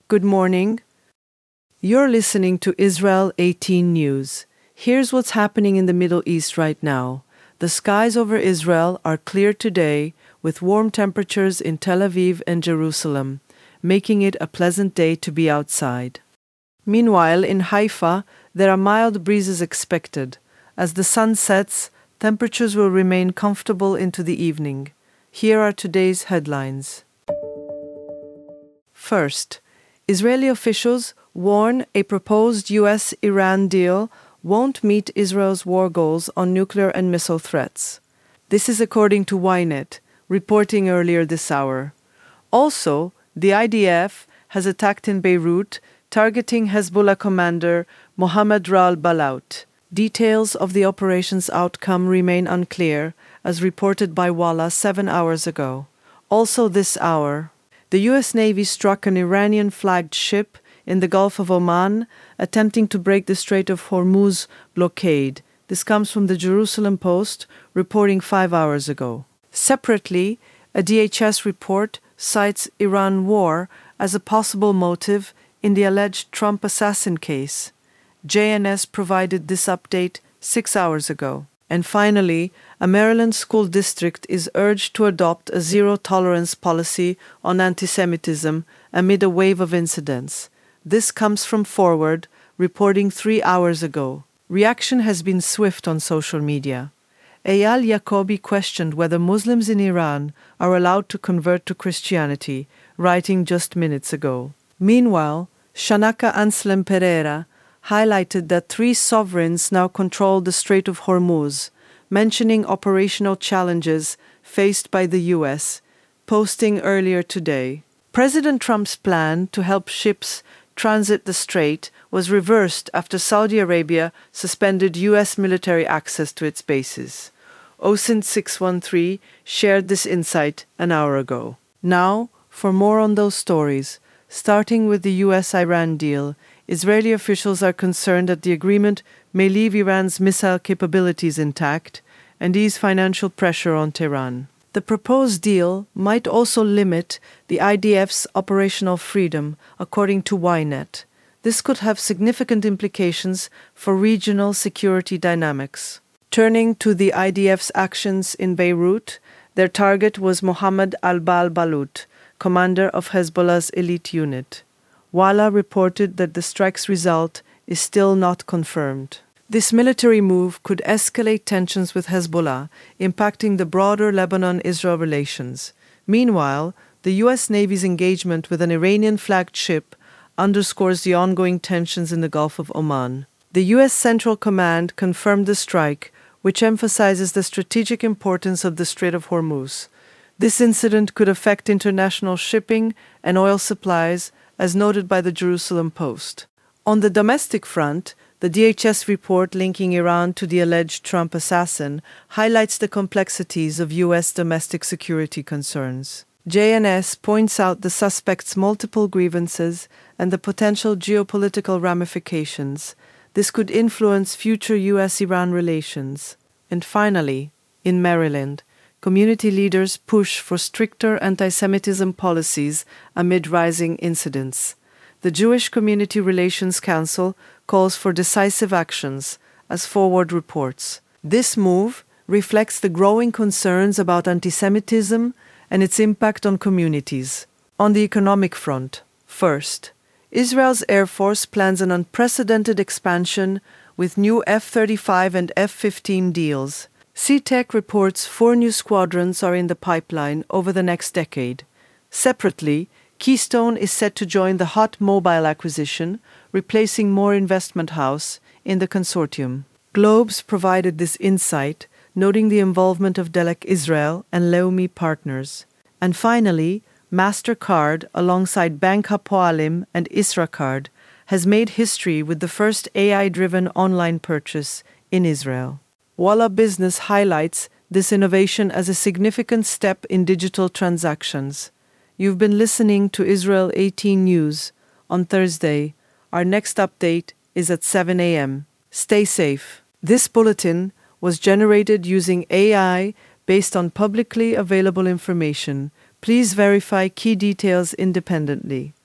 Good morning. You're listening to Israel 18 News. Here's what's happening in the Middle East right now. The skies over Israel are clear today, with warm temperatures in Tel Aviv and Jerusalem, making it a pleasant day to be outside. Meanwhile, in Haifa, there are mild breezes expected. As the sun sets, temperatures will remain comfortable into the evening. Here are today's headlines. First, Israeli officials warn a proposed US-Iran deal won't meet Israel's war goals on nuclear and missile threats. This is according to Ynet, reporting earlier this hour. Also, the IDF has attacked in Beirut, targeting Hezbollah commander Mohammed Ral Balout. Details of the operation's outcome remain unclear, as reported by Walla 7 hours ago. Also this hour, the U.S. Navy struck an Iranian-flagged ship in the Gulf of Oman, attempting to break the Strait of Hormuz blockade. This comes from the Jerusalem Post, reporting 5 hours ago. Separately, a DHS report cites Iran war as a possible motive in the alleged Trump assassin case. JNS provided this update 6 hours ago. And finally, a Maryland school district is urged to adopt a zero-tolerance policy on anti-Semitism amid a wave of incidents. This comes from Forward, reporting 3 hours ago. Reaction has been swift on social media. Eyal Yacobi questioned whether Muslims in Iran are allowed to convert to Christianity, writing just minutes ago. Meanwhile, Shanaka Anselm Pereira highlighted that 3 sovereigns now control the Strait of Hormuz, mentioning operational challenges faced by the U.S., posting earlier today. President Trump's plan to help ships transit the strait was reversed after Saudi Arabia suspended U.S. military access to its bases. OSINT 613 shared this insight an hour ago. Now, for more on those stories, starting with the U.S.-Iran deal, Israeli officials are concerned that the agreement may leave Iran's missile capabilities intact and ease financial pressure on Tehran. The proposed deal might also limit the IDF's operational freedom, according to Ynet. This could have significant implications for regional security dynamics. Turning to the IDF's actions in Beirut, their target was Mohammed al-Bal Balout, commander of Hezbollah's elite unit. Walla reported that the strike's result is still not confirmed. This military move could escalate tensions with Hezbollah, impacting the broader Lebanon-Israel relations. Meanwhile, the U.S. Navy's engagement with an Iranian-flagged ship underscores the ongoing tensions in the Gulf of Oman. The U.S. Central Command confirmed the strike, which emphasizes the strategic importance of the Strait of Hormuz. This incident could affect international shipping and oil supplies, as noted by the Jerusalem Post. On the domestic front, the DHS report linking Iran to the alleged Trump assassin highlights the complexities of U.S. domestic security concerns. JNS points out the suspect's multiple grievances and the potential geopolitical ramifications. This could influence future U.S.-Iran relations. And finally, in Maryland, community leaders push for stricter anti-Semitism policies amid rising incidents. The Jewish Community Relations Council calls for decisive actions, as Forward reports. This move reflects the growing concerns about anti-Semitism and its impact on communities. On the economic front, first, Israel's Air Force plans an unprecedented expansion with new F-35 and F-15 deals. CTEC reports 4 new squadrons are in the pipeline over the next decade. Separately, Keystone is set to join the Hot Mobile acquisition, replacing Moore Investment House in the consortium. Globes provided this insight, noting the involvement of Delek Israel and Leumi partners. And finally, MasterCard, alongside Bank Hapoalim and Isracard, has made history with the first AI-driven online purchase in Israel. Walla Business highlights this innovation as a significant step in digital transactions. You've been listening to Israel 18 News. On Thursday, our next update is at 7 a.m. Stay safe. This bulletin was generated using AI based on publicly available information. Please verify key details independently.